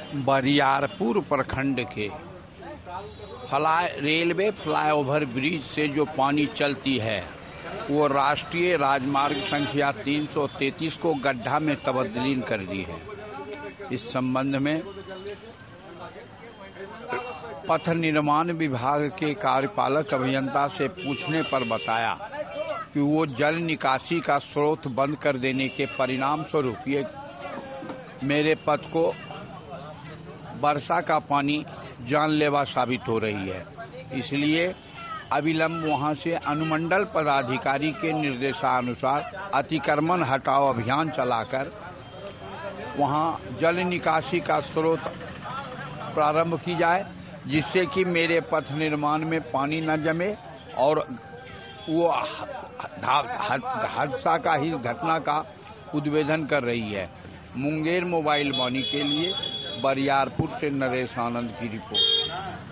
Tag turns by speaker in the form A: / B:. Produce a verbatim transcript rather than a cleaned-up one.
A: बरियारपुर प्रखंड के fly railway flyover bridge से जो पानी चलती है वो राष्ट्रीय राजमार्ग संख्या तीन सौ तैंतीस को गड्ढा में तब्दील कर दी है। इस संबंध में पथ निर्माण विभाग के कार्यपालक अभियंता से पूछने पर बताया कि वो जल निकासी का स्रोत बंद कर देने के परिणाम स्वरूप ये मेरे पथ को वर्षा का पानी जानलेवा साबित हो रही है। इसलिए अविलंब वहां से अनुमंडल पदाधिकारी के निर्देशानुसार अतिक्रमण हटाओ अभियान चलाकर वहां जल निकासी का स्रोत प्रारंभ की जाए, जिससे कि मेरे पथ निर्माण में पानी न जमे और वो हादसा का ही घटना का उद्भेदन कर रही है। मुंगेर मोबाइल वाणी के लिए बरियारपुर से नरेश आनंद की रिपोर्ट।